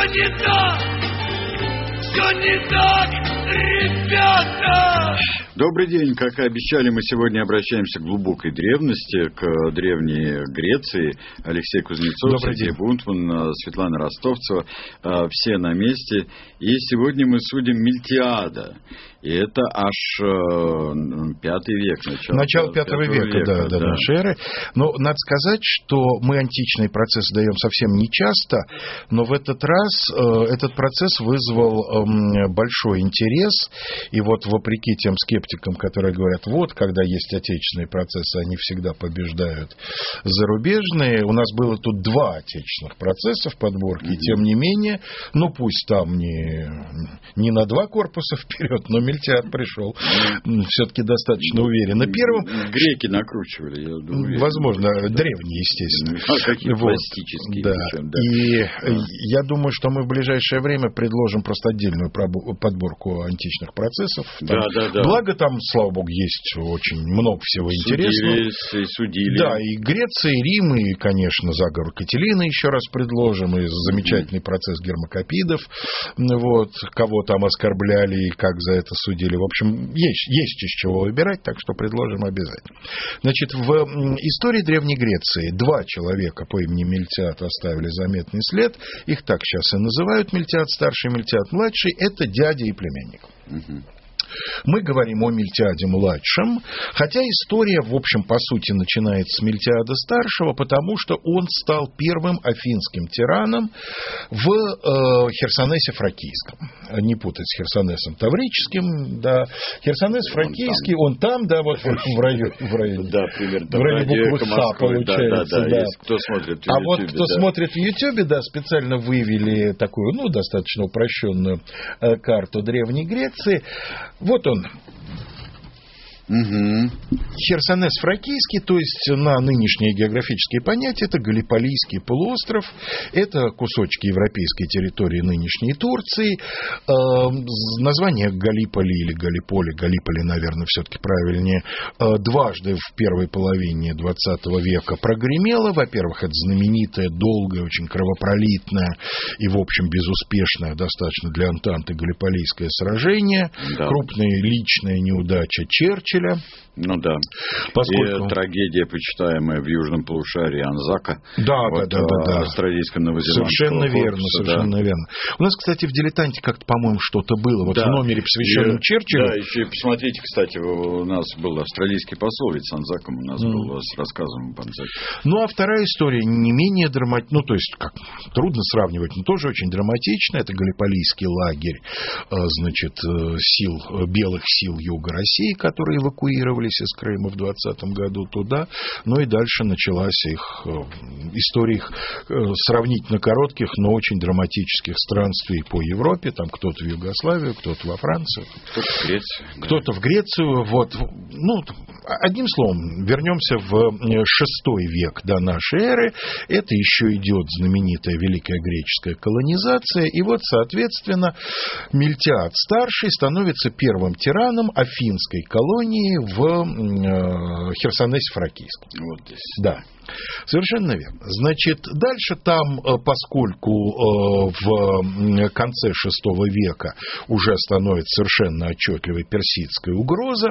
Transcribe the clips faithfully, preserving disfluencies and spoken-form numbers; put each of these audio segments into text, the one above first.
Все не так, все не так, ребята! Добрый день. Как и обещали, мы сегодня обращаемся к глубокой древности, к древней Греции. Алексей Кузнецов, Добрый Сергей день. Бунтман, Светлана Ростовцева. Все на месте. И сегодня мы судим Мильтиада. И это аж пятый век. Начало, Начало пятого века, века да, да, да. нашей эры. Но надо сказать, что мы античный процесс даем совсем нечасто, но в этот раз э, этот процесс вызвал э, большой интерес. И вот вопреки тем скептикам, которые говорят, вот, когда есть отечественные процессы, они всегда побеждают зарубежные. У нас было тут два отечественных процесса в подборке, mm-hmm. и тем не менее, ну пусть там не, не на два корпуса вперед, но Мильтиад пришел все-таки достаточно уверенно. Первым... Греки накручивали, я думаю. Возможно, да. древние, естественно. А какие вот. Пластические. Да. Причем, да. И да. я думаю, что мы в ближайшее время предложим просто отдельную подборку античных процессов. Там, да, да, да. Благо там, слава богу, есть очень много всего интересного. Судили, судили. Да, и Греция, и Рим, и, конечно, заговор Кателины еще раз предложим, и замечательный mm-hmm. процесс гермокопидов, вот, кого там оскорбляли и как за это судили. В общем, есть, есть из чего выбирать, так что предложим обязательно. Значит, в истории Древней Греции два человека по имени Мильтиад оставили заметный след. Их так сейчас и называют: Мильтиад старший, Мильтиад младший. Это дядя и племянник. Угу. Мы говорим о Мильтиаде-младшем, хотя история, в общем, по сути, начинается с Мильтиада-старшего, потому что он стал первым афинским тираном в э, Херсонесе Фракийском. Не путать с Херсонесом Таврическим, да. Херсонес Фракийский, он там, да, вот в районе, в районе, да, примерно, в районе буквы Х, получается. Да, да, да. Да. Есть, кто смотрит в а YouTube, вот кто да. смотрит в Ютьюбе, да, специально вывели такую, ну, достаточно упрощенную э, карту Древней Греции. Вот он. Угу. Херсонес Фракийский, то есть на нынешние географические понятия, это Галлиполийский полуостров, это кусочки европейской территории нынешней Турции. Э, название Галлиполи или Галлиполи, Галлиполи, наверное, все-таки правильнее, э, дважды в первой половине двадцатого века прогремело. Во-первых, это знаменитое, долгое, очень кровопролитное и, в общем, безуспешное достаточно для Антанты Галлиполийское сражение, да. Крупная личная неудача Черчилля. Ну да. Поскольку... И трагедия, почитаемая в южном полушарии Анзака. Да, вот, да, да, да, да. Австралийско-новозеландского Совершенно верно, корпуса, совершенно да. верно. У нас, кстати, в «Дилетанте» как-то, по-моему, что-то было. Вот да. в номере, посвященном и, Черчиллю. Да, еще посмотрите, кстати, у нас был австралийский посол, ведь с Анзаком у нас mm. был с рассказом об Анзаке. Ну, а вторая история не менее драматичная, ну, то есть, как, трудно сравнивать, но тоже очень драматичная. Это Галлиполийский лагерь, значит, сил, белых сил Юга России, которые эвакуировались из Крыма в двадцатом году туда. Ну и дальше началась их история их сравнительно коротких, но очень драматических странствий по Европе. Там кто-то в Югославию, кто-то во Францию, кто-то в Грецию. Кто-то да. в Грецию. Вот. Ну, одним словом, вернемся в шестой век до нашей эры. Это еще идет знаменитая Великая греческая колонизация. И вот, соответственно, Мильтиад старший становится первым тираном афинской колонии в Херсонесе Фракийском. Вот здесь. Да. Совершенно верно. Значит, дальше там, поскольку в конце шестого века уже становится совершенно отчетливой персидская угроза,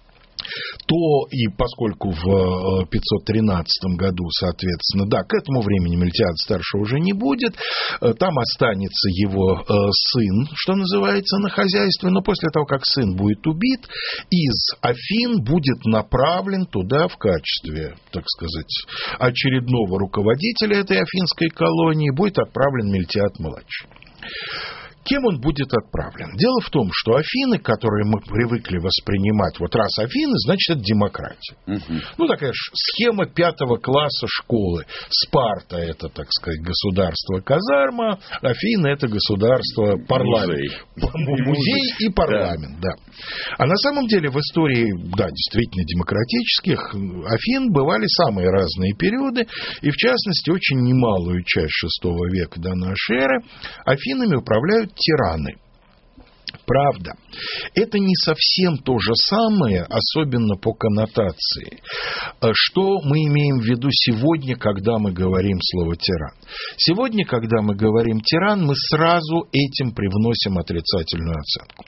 то и поскольку в пятьсот тринадцатом году, соответственно, да, к этому времени Мильтиада старшего уже не будет, там останется его сын, что называется, на хозяйстве, но после того, как сын будет убит, из Афин будет направлен туда в качестве, так сказать, очередного руководителя этой афинской колонии, будет отправлен Мильтиад-младший. Кем он будет отправлен? Дело в том, что Афины, которые мы привыкли воспринимать, вот раз Афины, значит, это демократия. Угу. Ну, такая схема пятого класса школы. Спарта – это, так сказать, государство-казарма, Афины – это государство-парламент. Музей. Музей и парламент, да. да. А на самом деле в истории, да, действительно демократических Афин бывали самые разные периоды, и, в частности, очень немалую часть шестого века до нашей эры Афинами управляют тираны. Правда, это не совсем то же самое, особенно по коннотации, что мы имеем в виду сегодня, когда мы говорим слово «тиран». Сегодня, когда мы говорим «тиран», мы сразу этим привносим отрицательную оценку.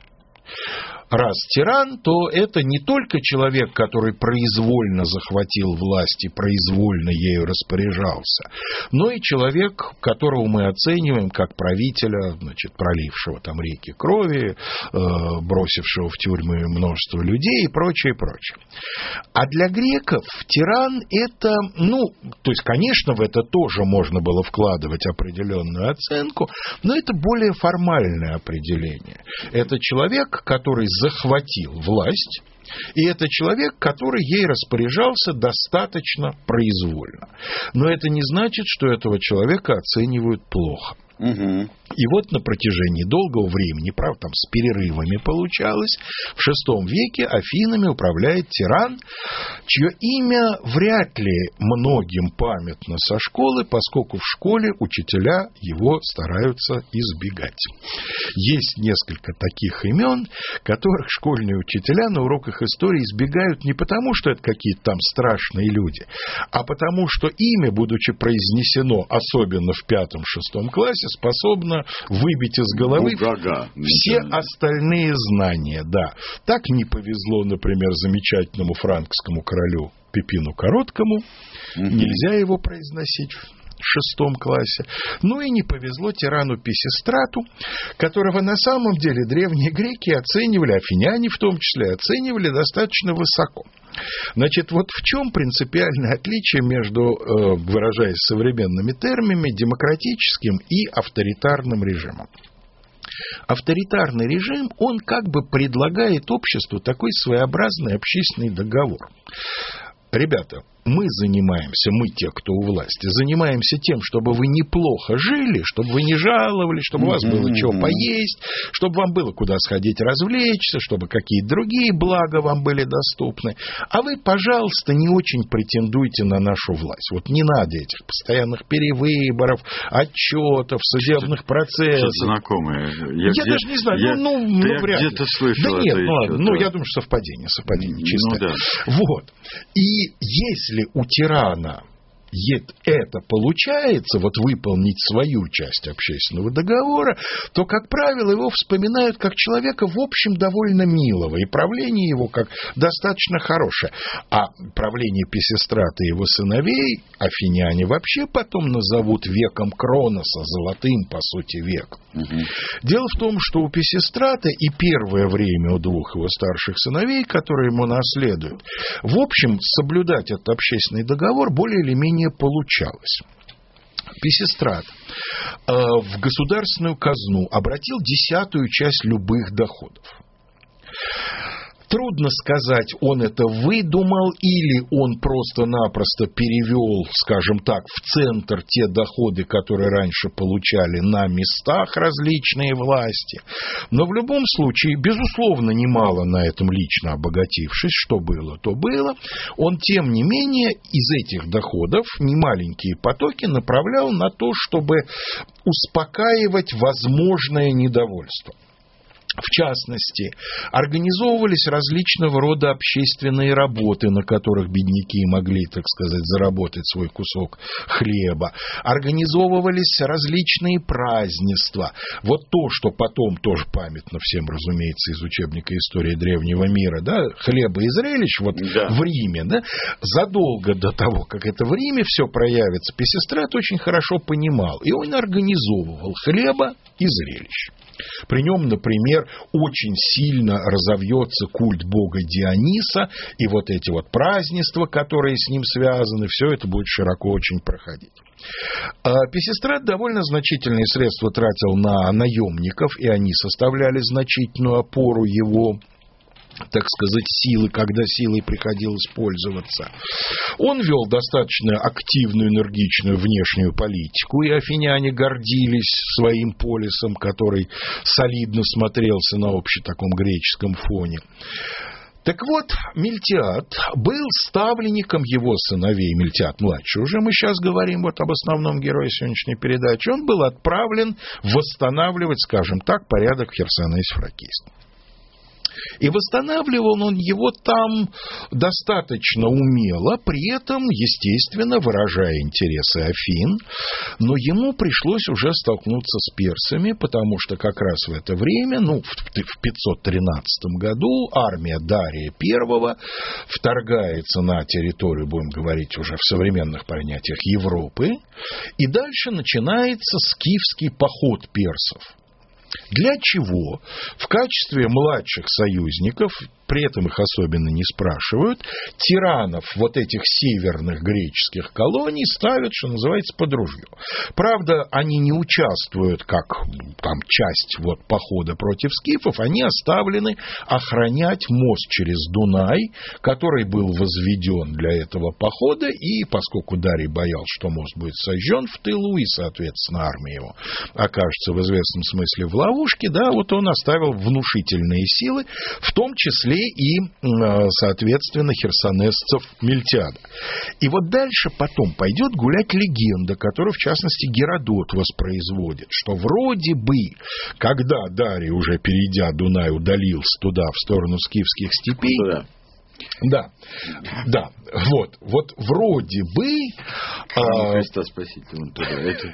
Раз тиран, то это не только человек, который произвольно захватил власть и произвольно ею распоряжался, но и человек, которого мы оцениваем как правителя, значит, пролившего там реки крови, э, бросившего в тюрьмы множество людей и прочее, прочее. А для греков тиран это, ну, то есть, конечно, в это тоже можно было вкладывать определенную оценку, но это более формальное определение. Это человек, который захватил власть, и это человек, который ей распоряжался достаточно произвольно. Но это не значит, что этого человека оценивают плохо. Угу. И вот на протяжении долгого времени, правда, там с перерывами получалось, в шестом веке Афинами управляет тиран, чье имя вряд ли многим памятно со школы, поскольку в школе учителя его стараются избегать. Есть несколько таких имен, которых школьные учителя на уроках истории избегают не потому, что это какие-то там страшные люди, а потому, что имя, будучи произнесено, особенно в пятом-шестом классе, способно выбить из головы Бугага. все остальные знания. Да. Так не повезло, например, замечательному франкскому королю Пипину Короткому. Угу. Нельзя его произносить в шестом классе. Ну и не повезло тирану Писистрату, которого на самом деле древние греки оценивали, афиняне в том числе, оценивали достаточно высоко. Значит, вот в чем принципиальное отличие между, выражаясь современными терминами, демократическим и авторитарным режимом? Авторитарный режим, он как бы предлагает обществу такой своеобразный общественный договор. Ребята, мы занимаемся, мы те, кто у власти, занимаемся тем, чтобы вы неплохо жили, чтобы вы не жаловались, чтобы у вас было чего поесть, чтобы вам было куда сходить развлечься, чтобы какие-то другие блага вам были доступны. А вы, пожалуйста, не очень претендуйте на нашу власть. Вот не надо этих постоянных перевыборов, отчетов, судебных процессов. Знакомые. Я, я где, даже не знаю, я, ну, ну, ну вряд ли. Где-то слышал. Да нет, это ну ладно, да. ну я думаю, что совпадение, совпадение чистое. Ну, да. Вот. И если Если у тирана это получается, вот выполнить свою часть общественного договора, то, как правило, его вспоминают как человека, в общем, довольно милого, и правление его как достаточно хорошее. А правление Писистрата и его сыновей афиняне вообще потом назовут веком Кроноса, золотым, по сути, веком. Угу. Дело в том, что у Писистрата и первое время у двух его старших сыновей, которые ему наследуют, в общем, соблюдать этот общественный договор более или менее получалось. Писистрат э, в государственную казну обратил десятую часть любых доходов. Трудно сказать, он это выдумал или он просто-напросто перевел, скажем так, в центр те доходы, которые раньше получали на местах различные власти. Но в любом случае, безусловно, немало на этом лично обогатившись, что было, то было, он, тем не менее, из этих доходов немаленькие потоки направлял на то, чтобы успокаивать возможное недовольство. В частности, организовывались различного рода общественные работы, на которых бедняки могли, так сказать, заработать свой кусок хлеба. Организовывались различные празднества. Вот то, что потом тоже памятно всем, разумеется, из учебника истории древнего мира, да, хлеба и зрелищ, вот да. В Риме, да, задолго до того, как это в Риме все проявится, Писистрат очень хорошо понимал, и он организовывал хлеба и зрелищ. При нем, например, очень сильно разовьется культ бога Диониса, и вот эти вот празднества, которые с ним связаны, все это будет широко очень проходить. Писистрат довольно значительные средства тратил на наемников, и они составляли значительную опору его, так сказать, силы, когда силой приходилось пользоваться. Он вел достаточно активную, энергичную внешнюю политику, и афиняне гордились своим полисом, который солидно смотрелся на общем таком греческом фоне. Так вот, Мильтиад был ставленником его сыновей, Мильтиад-младший, уже мы сейчас говорим вот об основном герое сегодняшней передачи, он был отправлен восстанавливать, скажем так, порядок в Херсонесе-Фракийском. И восстанавливал он его там достаточно умело, при этом, естественно, выражая интересы Афин, но ему пришлось уже столкнуться с персами, потому что как раз в это время, ну, в пятьсот тринадцатом году, армия Дария I вторгается на территорию, будем говорить уже в современных понятиях, Европы, и дальше начинается скифский поход персов. Для чего в качестве младших союзников, при этом их особенно не спрашивают, тиранов вот этих северных греческих колоний ставят, что называется, под ружье. Правда, они не участвуют как там часть вот похода против скифов, они оставлены охранять мост через Дунай, который был возведен для этого похода, и поскольку Дарий боялся, что мост будет сожжен в тылу, и, соответственно, армия его окажется в известном смысле в ловушке, да, вот он оставил внушительные силы, в том числе и, соответственно, херсонесцев Мильтиада. И вот дальше потом пойдет гулять легенда, которую, в частности, Геродот воспроизводит, что вроде бы, когда Дарий, уже перейдя Дунай, удалился туда, в сторону скифских степей, да. Да, да, вот, вот вроде бы... А... Христа Спасителя, он туда, это...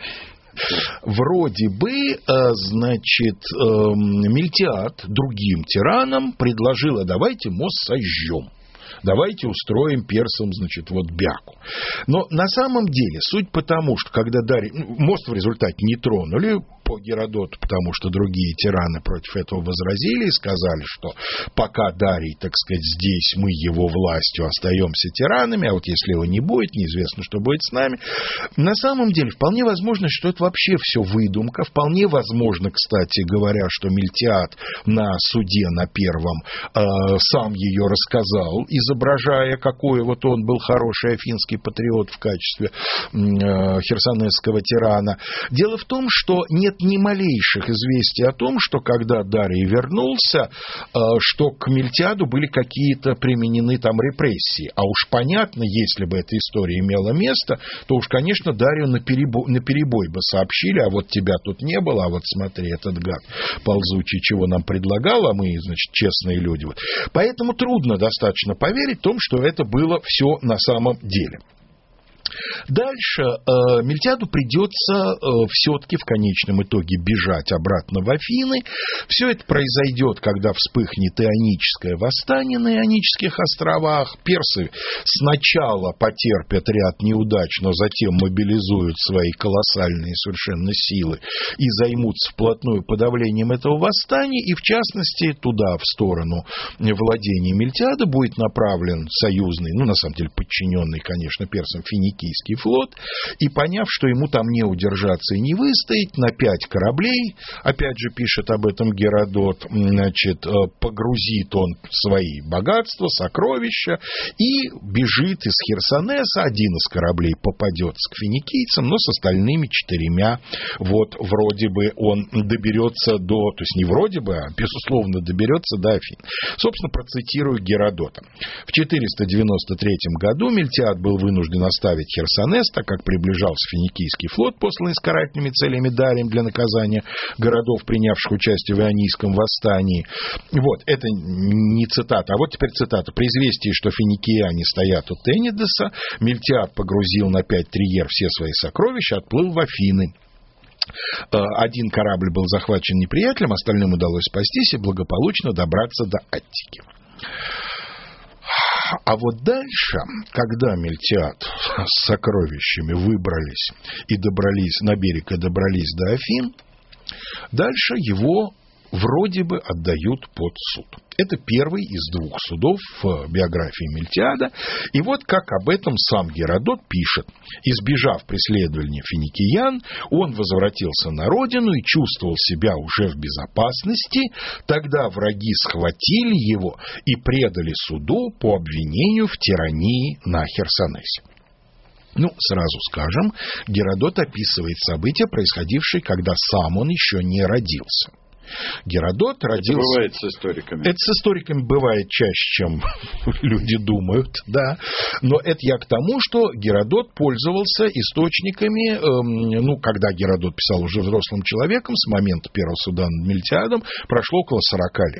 Вроде бы, значит, Мильтиад другим тиранам предложила: давайте мост сожжем. Давайте устроим персам, значит, вот бяку. Но на самом деле суть потому, что когда Дарий... Мост в результате не тронули по Геродоту, потому что другие тираны против этого возразили и сказали, что пока Дарий, так сказать, здесь, мы его властью остаемся тиранами, а вот если его не будет, неизвестно, что будет с нами. На самом деле вполне возможно, что это вообще все выдумка. Вполне возможно, кстати говоря, что Мильтиад на суде на первом э, сам ее рассказал, изображая, какой вот он был хороший афинский патриот в качестве э, херсонесского тирана. Дело в том, что нет ни малейших известий о том, что когда Дарий вернулся, э, что к Мильтиаду были какие-то применены там репрессии. А уж понятно, если бы эта история имела место, то уж, конечно, Дарию наперебой, наперебой бы сообщили: а вот тебя тут не было, а вот смотри, этот гад ползучий чего нам предлагал, а мы, значит, честные люди. Поэтому трудно достаточно поверить в том, что это было все на самом деле. Дальше э, Мильтиаду придется э, все-таки в конечном итоге бежать обратно в Афины. Все это произойдет, когда вспыхнет ионическое восстание на Ионических островах. Персы сначала потерпят ряд неудач, но затем мобилизуют свои колоссальные совершенно силы и займутся вплотную подавлением этого восстания. И в частности туда, в сторону владения Мильтиада, будет направлен союзный, ну на самом деле подчиненный, конечно, персам, Финикийский флот, и поняв, что ему там не удержаться и не выстоять, на пять кораблей, опять же пишет об этом Геродот, значит, погрузит он свои богатства, сокровища и бежит из Херсонеса. Один из кораблей попадется к финикийцам, но с остальными четырьмя вот вроде бы он доберется до, то есть не вроде бы, а безусловно доберется до Афин. Собственно, процитирую Геродота. В четыреста девяносто третьем году Мильтиад был вынужден оставить Херсонес, так как приближался финикийский флот, посланный с карательными целями Дарием для наказания городов, принявших участие в Ионийском восстании. Вот, это не цитата, а вот теперь цитата. При известии, что финикияне стоят у Тенедеса, Мильтиад погрузил на пять триер все свои сокровища, отплыл в Афины. Один корабль был захвачен неприятелем, остальным удалось спастись и благополучно добраться до Аттики. А вот дальше, когда Мильтиад с сокровищами выбрались и добрались на берег и добрались до Афин, дальше его вроде бы отдают под суд. Это первый из двух судов в биографии Мильтиада. И вот как об этом сам Геродот пишет. Избежав преследования финикиян, он возвратился на родину и чувствовал себя уже в безопасности. Тогда враги схватили его и предали суду по обвинению в тирании на Херсонесе. Ну, сразу скажем, Геродот описывает события, происходившие, когда сам он еще не родился. Геродот родился... Это бывает с историками. Это с историками бывает чаще, чем люди думают, да. Но это я к тому, что Геродот пользовался источниками, эм, ну, когда Геродот писал уже взрослым человеком, с момента первого суда над Мильтиадом прошло около сорока лет.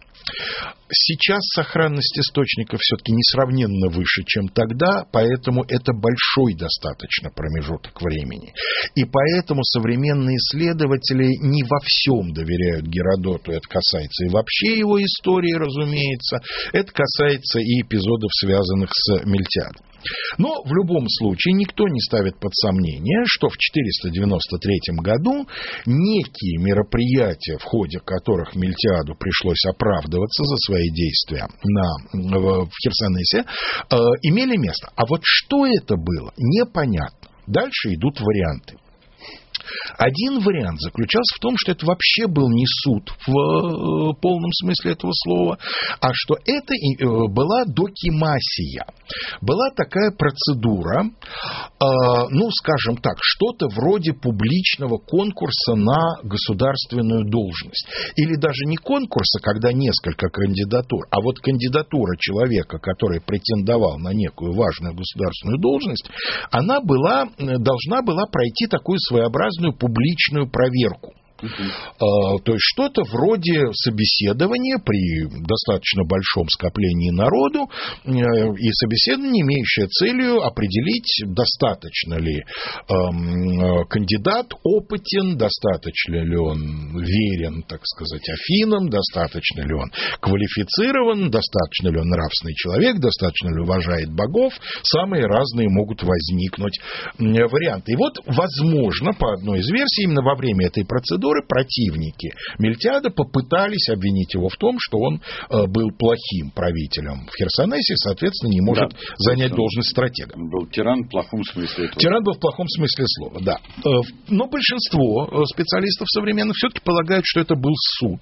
Сейчас сохранность источников все-таки несравненно выше, чем тогда, поэтому это большой достаточно промежуток времени. И поэтому современные исследователи не во всем доверяют Геродоту. Это касается и вообще его истории, разумеется. Это касается и эпизодов, связанных с Мильтиадом. Но в любом случае никто не ставит под сомнение, что в четыреста девяносто третьем году некие мероприятия, в ходе которых Мильтиаду пришлось оправдываться за свои действия на, в Херсонесе, э, имели место. А вот что это было, непонятно. Дальше идут варианты. Один вариант заключался в том, что это вообще был не суд в полном смысле этого слова, а что это была докимасия. Была такая процедура, ну, скажем так, что-то вроде публичного конкурса на государственную должность. Или даже не конкурса, когда несколько кандидатур, а вот кандидатура человека, который претендовал на некую важную государственную должность, она была, должна была пройти такую своеобразную публичную проверку. Uh-huh. То есть что-то вроде собеседования при достаточно большом скоплении народу, и собеседование, имеющее целью определить, достаточно ли эм, кандидат опытен, достаточно ли он верен, так сказать, Афинам, достаточно ли он квалифицирован, достаточно ли он нравственный человек, достаточно ли уважает богов. Самые разные могут возникнуть варианты. И вот, возможно, по одной из версий, именно во время этой процедуры противники Мильтиада попытались обвинить его в том, что он был плохим правителем в Херсонесе, соответственно, не может да, занять должность стратега. Он был тиран в плохом смысле этого. Тиран был в плохом смысле слова, да. Но большинство специалистов современных все-таки полагают, что это был суд.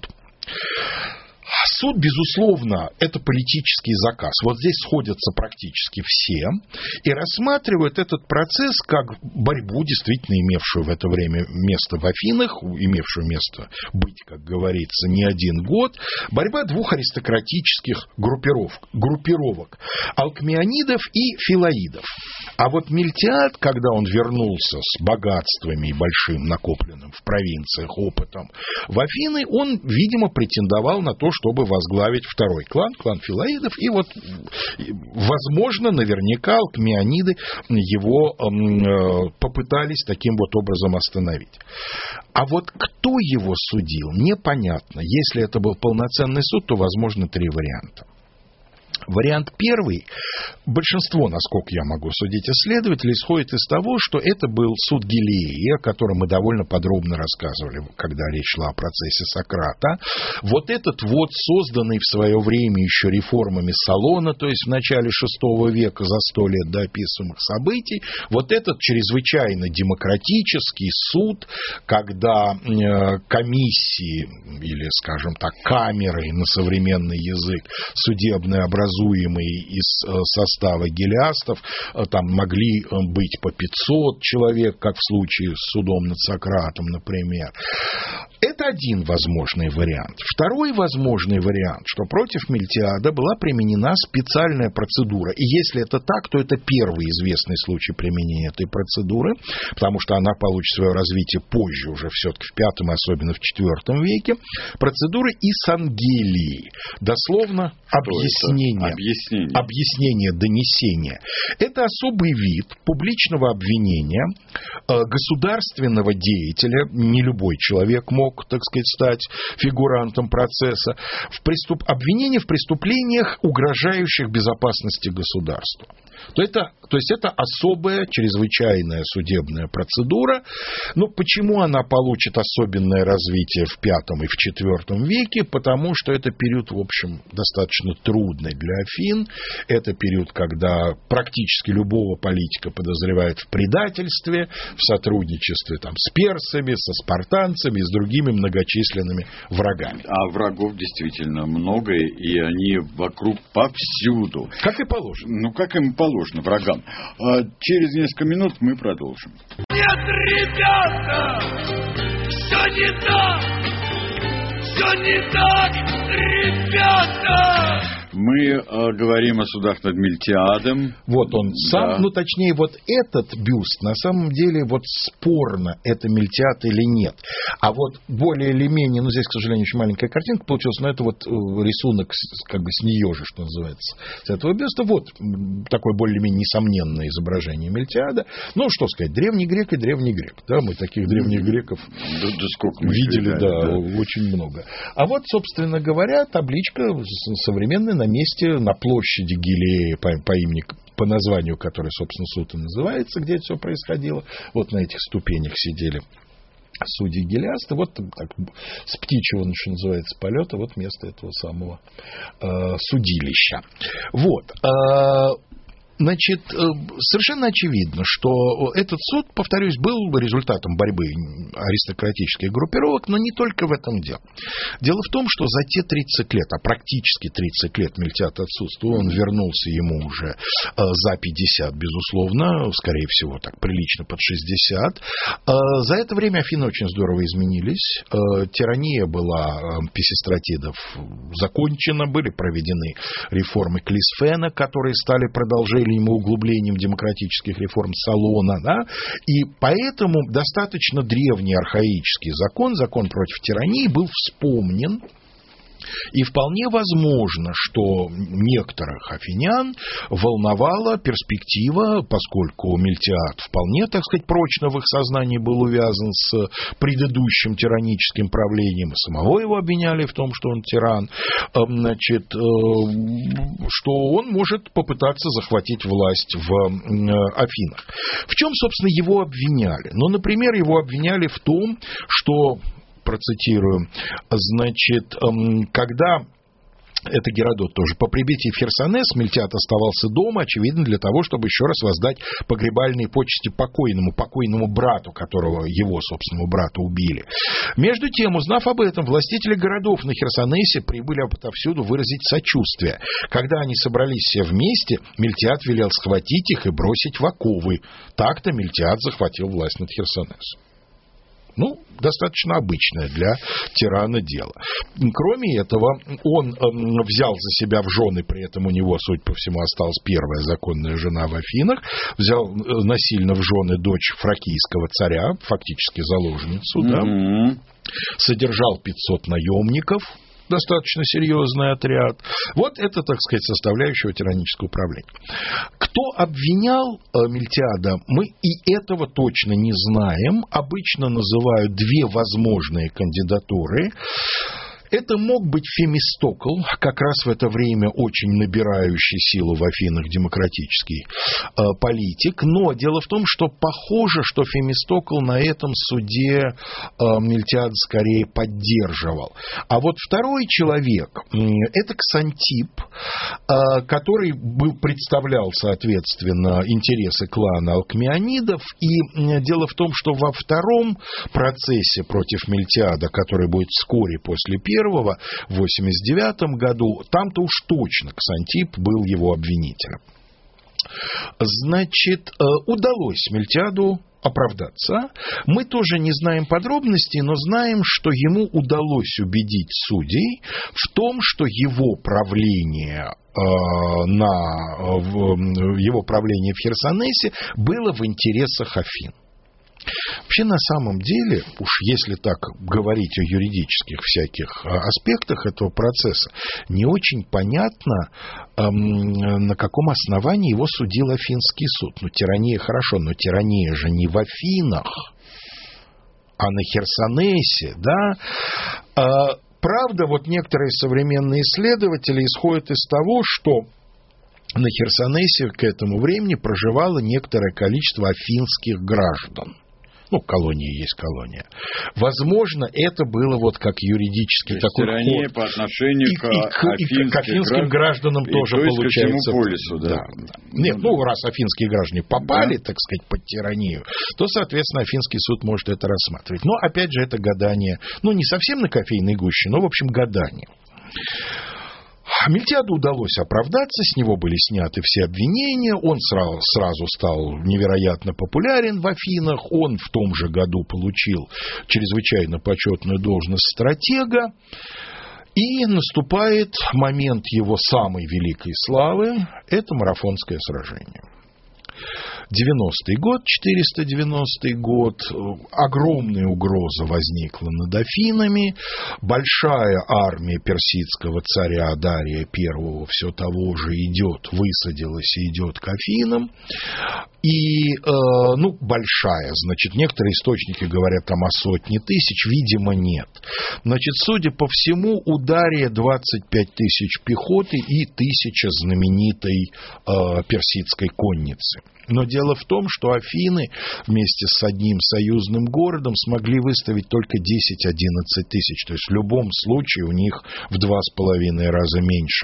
Суд, безусловно, это политический заказ. Вот здесь сходятся практически все и рассматривают этот процесс как борьбу, действительно имевшую в это время место в Афинах, имевшую место быть, как говорится, не один год. Борьба двух аристократических группировок, группировок алкмеонидов и филоидов. А вот Мильтиад, когда он вернулся с богатствами и большим накопленным в провинциях опытом в Афины, он, видимо, претендовал на то, чтобы возглавить второй клан, клан филоидов, и вот, возможно, наверняка алкмеониды его э, попытались таким вот образом остановить. А вот кто его судил, непонятно. Если это был полноценный суд, то, возможно, три варианта. Вариант первый, большинство, насколько я могу судить исследователей, исходит из того, что это был суд Гелии, о котором мы довольно подробно рассказывали, когда речь шла о процессе Сократа. Вот этот вот, созданный в свое время еще реформами Солона, то есть в начале шестого века, за сто лет до описываемых событий, вот этот чрезвычайно демократический суд, когда комиссии, или, скажем так, камеры на современный язык, судебное образование, из состава гелиастов, там могли быть по пятьсот человек, как в случае с судом над Сократом, например. Это один возможный вариант. Второй возможный вариант, что против Мильтиада была применена специальная процедура. И если это так, то это первый известный случай применения этой процедуры, потому что она получит свое развитие позже, уже все-таки в пятом, особенно в четвертом веке. Процедура Исангелии. Дословно объяснение. Объяснение. Объяснение, донесение. Это особый вид публичного обвинения государственного деятеля, не любой человек мог, так сказать, стать фигурантом процесса, в преступ... обвинение в преступлениях, угрожающих безопасности государства. То, это, то есть это особая, чрезвычайная судебная процедура. Но почему она получит особенное развитие в пятом и в четвертом веке? Потому что это период, в общем, достаточно трудный для Афин. Это период, когда практически любого политика подозревают в предательстве, в сотрудничестве там, с персами, со спартанцами и с другими многочисленными врагами. А врагов действительно много, и они вокруг повсюду. Как и положено. Ну, как им положено. Положено врагам. А через несколько минут мы продолжим. Нет, ребята, все не так. Все не так, ребята! Мы э, говорим о судах над Мильтиадом. Вот он сам, да. ну точнее, вот этот бюст, на самом деле, вот спорно, это Мильтиад или нет. А вот более или менее, ну здесь, к сожалению, очень маленькая картинка получилась, но это вот рисунок как бы с нее же, что называется, с этого бюста. Вот такое более-менее несомненное изображение Мильтиада. Ну, что сказать, древний грек и древний грек. Да, мы таких древних греков да, да сколько мы видели, видали, да, да, очень много. А вот, собственно говоря, табличка современная на месте, на площади Гилеи по, по имени, по названию которой, собственно, суд и называется, где это все происходило. Вот на этих ступенях сидели судьи Гелиасты. Вот так, с птичьего, что называется, полета, вот место этого самого э, судилища. Вот. Э, Значит, совершенно очевидно, что этот суд, повторюсь, был результатом борьбы аристократических группировок, но не только в этом дело. Дело в том, что за те тридцать лет, а практически тридцать лет Мильтиад отсутствовал, он вернулся ему уже за пятьдесят, безусловно, скорее всего, так прилично под шестьдесят. За это время Афины очень здорово изменились. Тирания была Писистратидов закончена, были проведены реформы Клисфена, которые стали продолжением и углублением демократических реформ Солона, да? И поэтому достаточно древний архаический закон, закон против тирании, был вспомнен. И вполне возможно, что некоторых афинян волновала перспектива, поскольку Мильтиад вполне, так сказать, прочно в их сознании был увязан с предыдущим тираническим правлением, и самого его обвиняли в том, что он тиран, значит, что он может попытаться захватить власть в Афинах. В чем, собственно, его обвиняли? Ну, например, его обвиняли в том, что, процитирую, значит, когда... Это Геродот тоже. По прибытии в Херсонес Мильтиад оставался дома, очевидно, для того, чтобы еще раз воздать погребальные почести покойному, покойному брату, которого его собственному брата убили. Между тем, узнав об этом, властители городов на Херсонесе прибыли отовсюду выразить сочувствие. Когда они собрались все вместе, Мильтиад велел схватить их и бросить в оковы. Так-то Мильтиад захватил власть над Херсонесом. Ну, достаточно обычное для тирана дело. Кроме этого, он э, взял за себя в жены, при этом у него, судя по всему, осталась первая законная жена в Афинах, взял э, насильно в жены дочь фракийского царя, фактически заложницу, mm-hmm. да, содержал пятьсот наемников, достаточно серьезный отряд. Вот это, так сказать, составляющая тиранического управления. Кто обвинял Мильтиада, мы и этого точно не знаем. Обычно называют две возможные кандидатуры. Это мог быть Фемистокл, как раз в это время очень набирающий силу в Афинах демократический э, политик. Но дело в том, что похоже, что Фемистокл на этом суде э, Мильтиада скорее поддерживал. А вот второй человек, э, это Ксантип, э, который был, представлял, соответственно, интересы клана Алкмеонидов. И э, дело в том, что во втором процессе против Мильтиада, который будет вскоре после первого, в восемьдесят девятом году, там-то уж точно Ксантип был его обвинителем. Значит, удалось Мильтиаду оправдаться. Мы тоже не знаем подробностей, но знаем, что ему удалось убедить судей в том, что его правление на его правление в Херсонесе было в интересах Афин. Вообще, на самом деле, уж если так говорить о юридических всяких аспектах этого процесса, не очень понятно, эм, на каком основании его судил Афинский суд. Ну, тирания хорошо, но тирания же не в Афинах, а на Херсонесе, да? А, правда, вот некоторые современные исследователи исходят из того, что на Херсонесе к этому времени проживало некоторое количество афинских граждан. Ну, колония есть колония. Возможно, это было вот как юридический то такой тирания ход. по отношению и, к, и, афинским, и к афинским гражданам и тоже то есть получается. Ко всему полюсу, да. да. Нет, ну, раз афинские граждане попали, да. так сказать, под тиранию, то, соответственно, афинский суд может это рассматривать. Но, опять же, это гадание, ну, не совсем на кофейной гуще, но, в общем, гадание. Мильтиаду удалось оправдаться, с него были сняты все обвинения, он сразу, сразу стал невероятно популярен в Афинах, он в том же году получил чрезвычайно почетную должность стратега, и наступает момент его самой великой славы, это Марафонское сражение. девяностый год, четыреста девяностый год, огромная угроза возникла над Афинами, большая армия персидского царя Дария I все того же идет, высадилась и идет к Афинам, и, э, ну, большая, значит, некоторые источники говорят там о сотне тысяч, видимо, нет. Значит, судя по всему, у Дария двадцать пять тысяч пехоты и тысяча знаменитой э, персидской конницы. Но дело в том, что Афины вместе с одним союзным городом смогли выставить только десять-одиннадцать тысяч. То есть в любом случае у них в два с половиной раза меньше.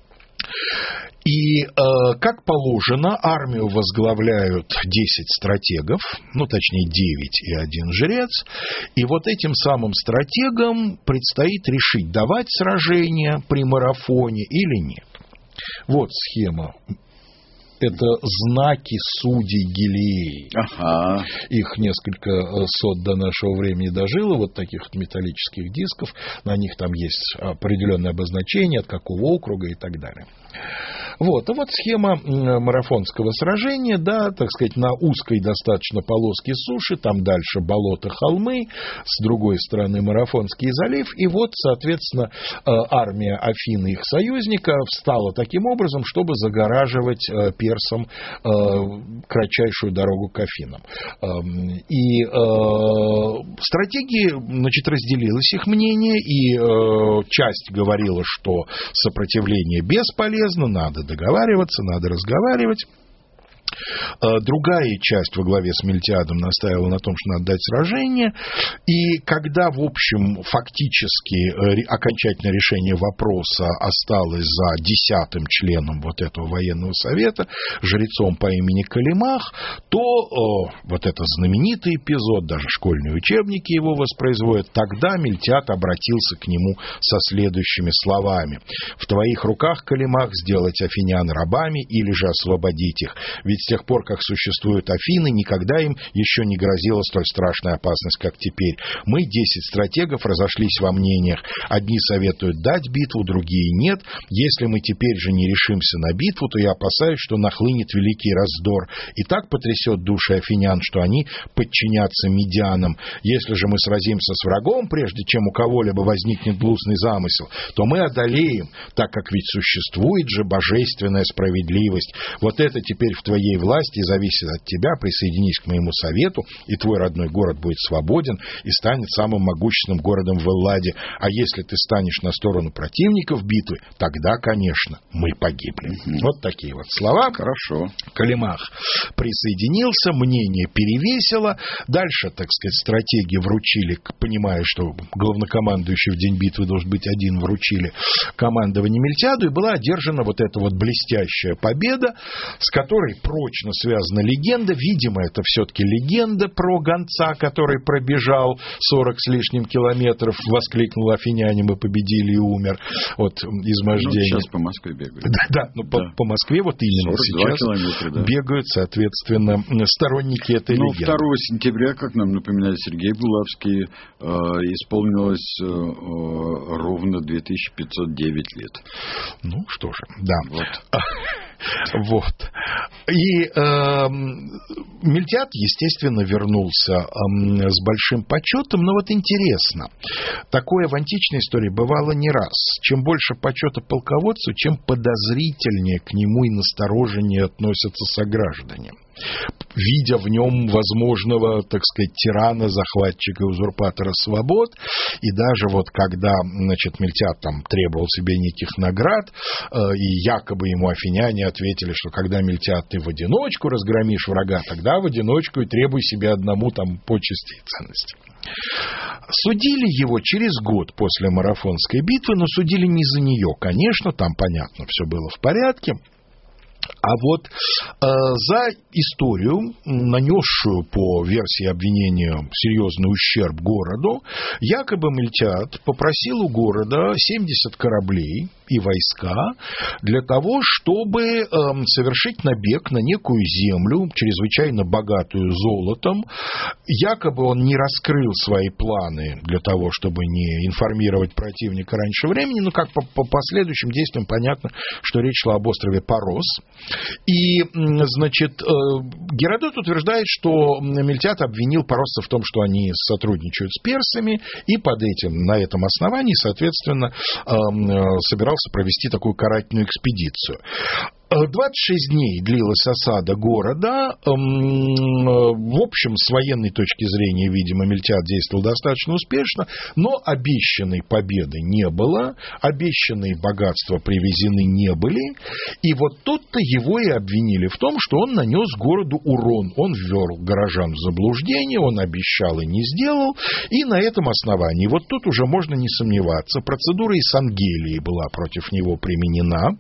И, э, как положено, армию возглавляют десять стратегов, ну, точнее, девять и один жрец. И вот этим самым стратегам предстоит решить, давать сражение при марафоне или нет. Вот схема. Это знаки судей Гилеи. Ага. Их несколько сот до нашего времени дожило, вот таких металлических дисков. На них там есть определенное обозначение, от какого округа и так далее. Вот, а вот схема марафонского сражения, да, так сказать, на узкой достаточно полоске суши, там дальше болото, холмы, с другой стороны Марафонский залив, и вот, соответственно, армия Афин и их союзника встала таким образом, чтобы загораживать персам кратчайшую дорогу к Афинам. И стратегии, значит, разделилось их мнение, и часть говорила, что сопротивление бесполезно, надо договариваться, надо разговаривать. Другая часть во главе с Мильтиадом настаивала на том, что надо дать сражение. И когда, в общем, фактически окончательное решение вопроса осталось за десятым членом вот этого военного совета, жрецом по имени Калимах, то о, вот этот знаменитый эпизод, даже школьные учебники его воспроизводят, тогда Мильтиад обратился к нему со следующими словами: «В твоих руках, Калимах, сделать афинян рабами или же освободить их. Ведь с тех пор, как существуют Афины, никогда им еще не грозила столь страшная опасность, как теперь. Мы, десять стратегов, разошлись во мнениях. Одни советуют дать битву, другие нет. Если мы теперь же не решимся на битву, то я опасаюсь, что нахлынет великий раздор и так потрясет души афинян, что они подчинятся медианам. Если же мы сразимся с врагом, прежде чем у кого-либо возникнет гнусный замысел, то мы одолеем, так как ведь существует же божественная справедливость. Вот это теперь в твоей власти зависит от тебя. Присоединись к моему совету, и твой родной город будет свободен и станет самым могущественным городом в Элладе. А если ты станешь на сторону противников битвы, тогда, конечно, мы погибли». Mm-hmm. Вот такие вот слова. Хорошо. Калимах присоединился, мнение перевесило. Дальше, так сказать, стратеги вручили, понимая, что главнокомандующий в день битвы должен быть один, вручили командование Мильтиаду, и была одержана вот эта вот блестящая победа, с которой прочно связана легенда. Видимо, это все-таки легенда про гонца, который пробежал сорок с лишним километров, воскликнул: афиняне, мы победили, и умер от измождения. Ну, сейчас по Москве бегают. Да, да, но да. По, по Москве вот именно сейчас да. бегают, соответственно, сторонники этой ну, легенды. второго сентября, как нам напоминает Сергей Булавский, э, исполнилось э, ровно две тысячи пятьсот девять лет. Ну, что же, да. Вот. Вот. И э, Мильтиад, естественно, вернулся э, с большим почетом, но вот интересно, такое в античной истории бывало не раз. Чем больше почета полководцу, чем подозрительнее к нему и настороженнее относятся сограждане, видя в нем возможного, так сказать, тирана, захватчика, узурпатора свобод. И даже вот когда, значит, Мильтиад там требовал себе неких наград, э, и якобы ему афиняне ответили, что когда, Мильтиад, ты в одиночку разгромишь врага, тогда в одиночку и требуй себе одному там почести и ценности. Судили его через год после Марафонской битвы, но судили не за нее, конечно, там, понятно, все было в порядке. А вот э, за историю, нанесшую по версии обвинения серьезный ущерб городу, якобы Мильтят попросил у города семьдесят кораблей и войска для того, чтобы э, совершить набег на некую землю, чрезвычайно богатую золотом. Якобы он не раскрыл свои планы для того, чтобы не информировать противника раньше времени, но как по, по последующим действиям понятно, что речь шла об острове Парос. И, значит, Геродот утверждает, что Мильтят обвинил паросцев в том, что они сотрудничают с персами, и под этим, на этом основании, соответственно, собирался провести такую карательную экспедицию. двадцать шесть дней длилась осада города. В общем, с военной точки зрения, видимо, Мильтят действовал достаточно успешно, но обещанной победы не было, обещанные богатства привезены не были, и вот тут-то его и обвинили в том, что он нанес городу урон, он ввел горожан в заблуждение, он обещал и не сделал, и на этом основании, вот тут уже можно не сомневаться, процедура Исангелии была против него применена.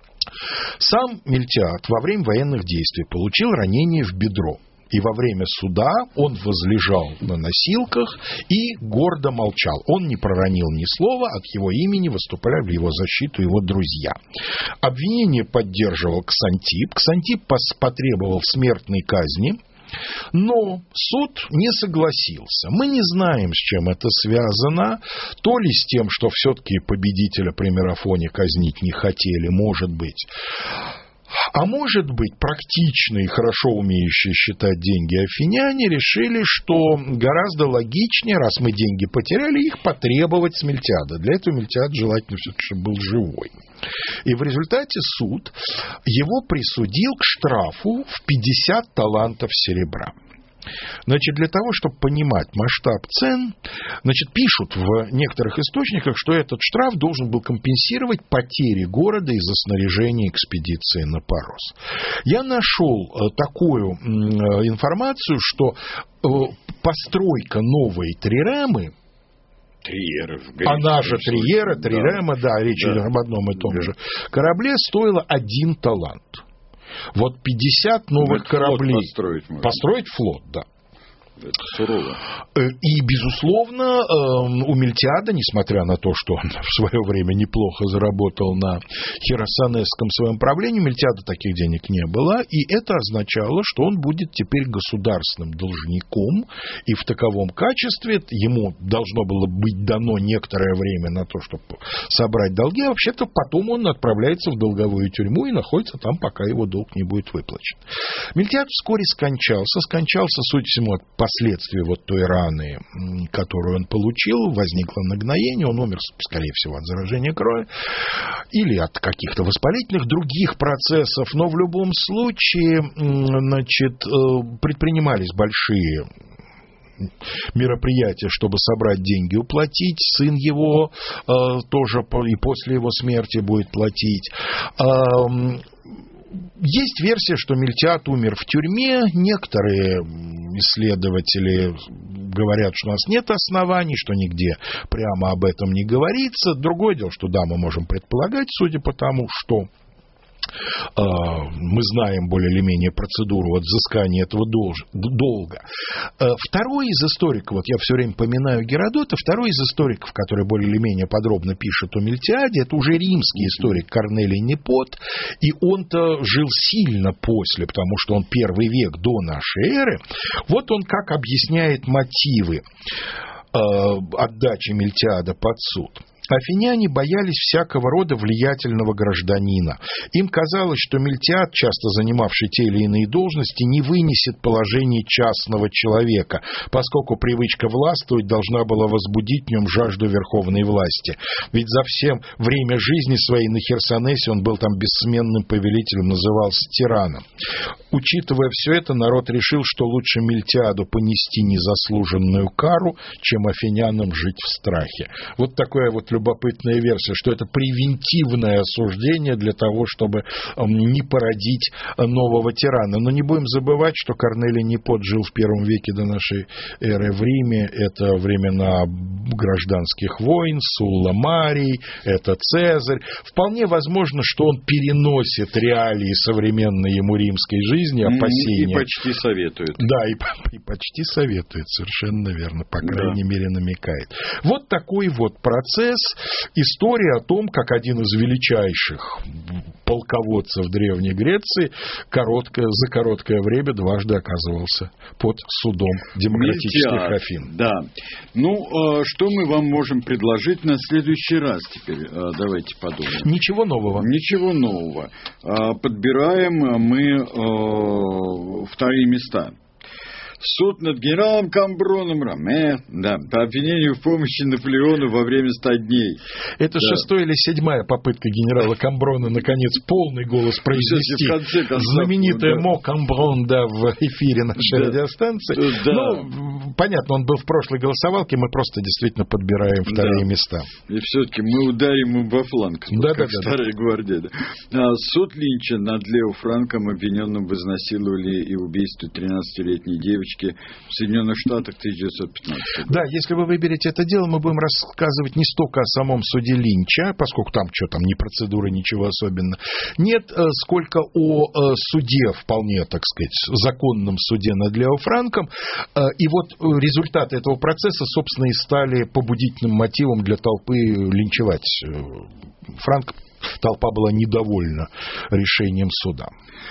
Сам Мильтят во время военных действий получил ранение в бедро. И во время суда он возлежал на носилках и гордо молчал. Он не проронил ни слова, от его имени выступали в его защиту его друзья. Обвинение поддерживал Ксантип. Ксантип потребовал смертной казни. Но суд не согласился. Мы не знаем, с чем это связано. То ли с тем, что все-таки победителя при Мирафоне казнить не хотели, может быть. А может быть, практичные, хорошо умеющие считать деньги афиняне решили, что гораздо логичнее, раз мы деньги потеряли, их потребовать с Мильтиада. Для этого Мильтиад желательно все-таки, чтобы был живой. И в результате суд его присудил к штрафу в пятьдесят талантов серебра. Значит, для того, чтобы понимать масштаб цен, значит, пишут в некоторых источниках, что этот штраф должен был компенсировать потери города из-за снаряжения экспедиции на Парос. Я нашел такую информацию, что постройка новой Триремы, Триеры, она же Триера, Трирема, да, да речь идет да. об одном и том да. же корабле, стоила один талант. Вот пятьдесят новых ну, кораблей. Флот построить можно. Построить флот, да. Это сурово. И, безусловно, у Мильтиада, несмотря на то, что он в свое время неплохо заработал на херсонесском своем правлении, у Мильтиада таких денег не было, и это означало, что он будет теперь государственным должником, и в таковом качестве ему должно было быть дано некоторое время на то, чтобы собрать долги, а вообще-то потом он отправляется в долговую тюрьму и находится там, пока его долг не будет выплачен. Мильтиад вскоре скончался, скончался, судя по всему, от последствия вот той раны, которую он получил, возникло нагноение, он умер, скорее всего, от заражения крови или от каких-то воспалительных других процессов, но в любом случае, значит, предпринимались большие мероприятия, чтобы собрать деньги, уплатить. Сын его э, тоже и после его смерти будет платить. Э, Есть версия, что Мильтиад умер в тюрьме. Некоторые исследователи говорят, что у нас нет оснований, что нигде прямо об этом не говорится. Другое дело, что да, мы можем предполагать, судя по тому, что э, мы знаем более или менее процедуру взыскания этого долга. Э, второй из историков, вот я все время поминаю Геродота, второй из историков, который более или менее подробно пишет о Мильтиаде, это уже римский историк Корнелий Непот, и он-то жил сильно после, потому что он первый век до нашей эры. Вот он как объясняет мотивы э, отдачи Мильтиада под суд. Афиняне боялись всякого рода влиятельного гражданина. Им казалось, что Мильтиад, часто занимавший те или иные должности, не вынесет положение частного человека, поскольку привычка властвовать должна была возбудить в нем жажду верховной власти. Ведь за все время жизни своей на Херсонесе он был там бессменным повелителем, назывался тираном. Учитывая все это, народ решил, что лучше Мильтиаду понести незаслуженную кару, чем афинянам жить в страхе. Вот такое вот любопытная версия, что это превентивное осуждение для того, чтобы не породить нового тирана. Но не будем забывать, что Корнелий Непот жил в первом веке до нашей эры в Риме. Это времена гражданских войн, Сулла Марий, это Цезарь. Вполне возможно, что он переносит реалии современной ему римской жизни, опасения. И почти советует. Да, и, и почти советует, совершенно верно, по крайней да. мере намекает. Вот такой вот процесс, история о том, как один из величайших полководцев Древней Греции короткое, за короткое время дважды оказывался под судом демократических Мильтиад, Афин. Да. Ну, что мы вам можем предложить на следующий раз теперь? Давайте подумаем. Ничего нового. Ничего нового. Подбираем мы вторые места. Суд над генералом Камброном Роме, да, по обвинению в помощи Наполеону во время ста дней. Это да. шестая или седьмая попытка генерала Камброна, наконец, полный голос произнести. Концов, знаменитое да. «Мо Камброн», да, в эфире нашей да. радиостанции. Да. Ну, понятно, он был в прошлой голосовалке, мы просто действительно подбираем вторые да. места. И все-таки мы ударим им во фланг, да, как да, старая да. гвардия. Да. А, суд Линча над Лео Франком, обвиненным в изнасиловании и убийстве тринадцатилетней девочки в Соединенных Штатах тысяча девятьсот пятнадцатого года. Да, если вы выберете это дело, мы будем рассказывать не столько о самом суде Линча, поскольку там что там, ни процедуры, ничего особенного. Нет, сколько о суде, вполне, так сказать, законном суде над Лео Франком. И вот результаты этого процесса, собственно, и стали побудительным мотивом для толпы линчевать Франка. Толпа была недовольна решением суда.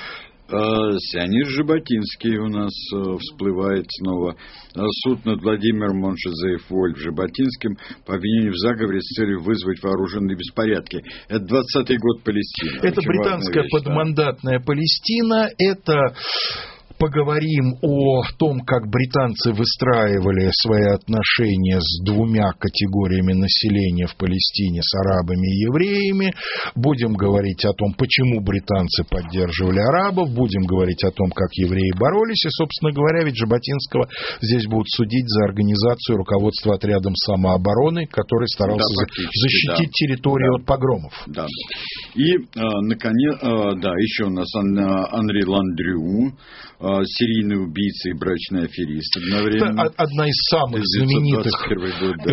Сионист Жаботинский у нас всплывает снова. Суд над Владимиром Моншезеев-Вольф-Жаботинским по обвинению в заговоре с целью вызвать вооруженные беспорядки. Это двадцатый год Палестины. Это очень британская вещь, подмандатная да. Палестина. Это... Поговорим о том, как британцы выстраивали свои отношения с двумя категориями населения в Палестине, с арабами и евреями. Будем говорить о том, почему британцы поддерживали арабов. Будем говорить о том, как евреи боролись. И, собственно говоря, ведь Жаботинского здесь будут судить за организацию руководства отрядом самообороны, который старался да, защитить да. территорию да. от погромов. Да. И, наконец, да, еще у нас Анри Ландрю, серийный убийца и брачный аферист одновременно. Это одна из самых знаменитых, год, да.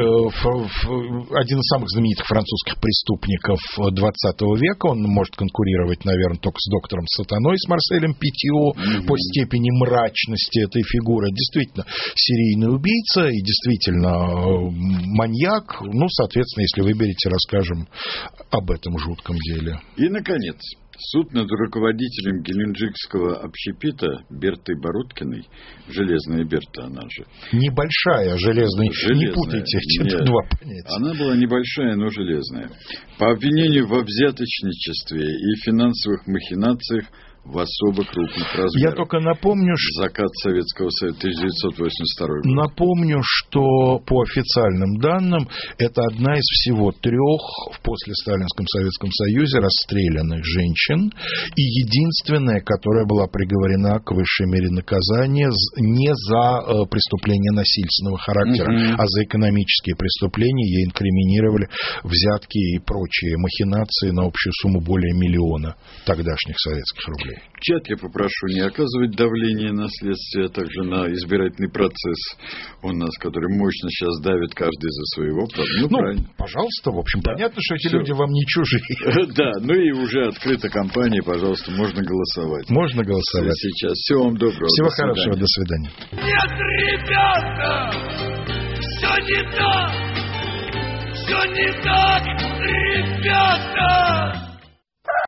э, один из самых знаменитых французских преступников двадцатого века. Он может конкурировать, наверное, только с доктором Сатаной, с Марселем Питье mm-hmm. по степени мрачности этой фигуры. Действительно, серийный убийца и действительно маньяк. Ну, соответственно, если выберете, расскажем об этом жутком деле. И, наконец, суд над руководителем геленджикского общепита Бертой Бородкиной, железная Берта она же. Небольшая, железная, железная. Не путайте эти Нет, два понятия. Она была небольшая, но железная. По обвинению во взяточничестве и финансовых махинациях в особо крупных размерах. Я только напомню, что... Закат Советского Союза, тысяча девятьсот восемьдесят второй год. Напомню, что по официальным данным это одна из всего трех в послесталинском Советском Союзе расстрелянных женщин и единственная, которая была приговорена к высшей мере наказания не за преступления насильственного характера, угу. а за экономические преступления. Ей инкриминировали взятки и прочие махинации на общую сумму более миллиона тогдашних советских рублей. В чат я попрошу не оказывать давление на следствие, а также на избирательный процесс у нас, который мощно сейчас давит каждый за своего. Ну, ну пожалуйста, в общем, да. понятно, что эти Все. люди вам не чужие. Да, ну и уже открыта кампания, пожалуйста, можно голосовать. Можно голосовать. Сейчас. Всего вам доброго. Всего хорошего, до свидания. Нет, ребята, все не так, все не так, ребята.